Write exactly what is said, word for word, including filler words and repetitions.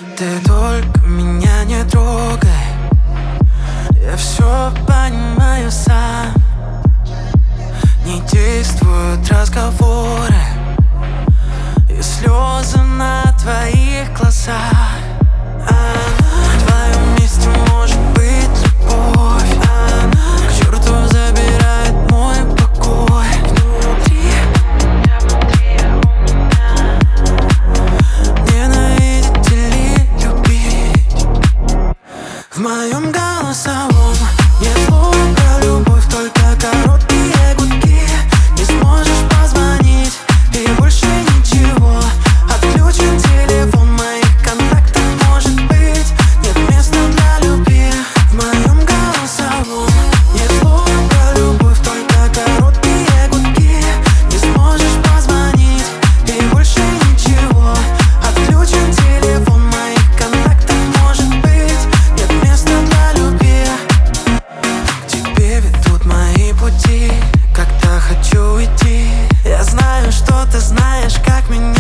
Ты только меня не трогай, я все понимаю сам. Не действуют разговоры и слезы на твоих глазах. Она в твоем месте может быть любовь. Она к черту забирает мой покой. Внутри, я внутри, у меня ненавидеть или любить. В моем голосовом нет слов про любовь, только короткие гудки. Не сможешь позвонить и больше ничего. Отключен телефон, моих контактов может быть нет места для любви. В моем голосовом нет слов про любовь, только короткие гудки. Не сможешь позвонить и больше ничего. Отключен телефон, моих контактов может быть нет места для любви. К тебе ведут мои пути, когда хочу уйти. Я знаю, что ты знаешь, как меня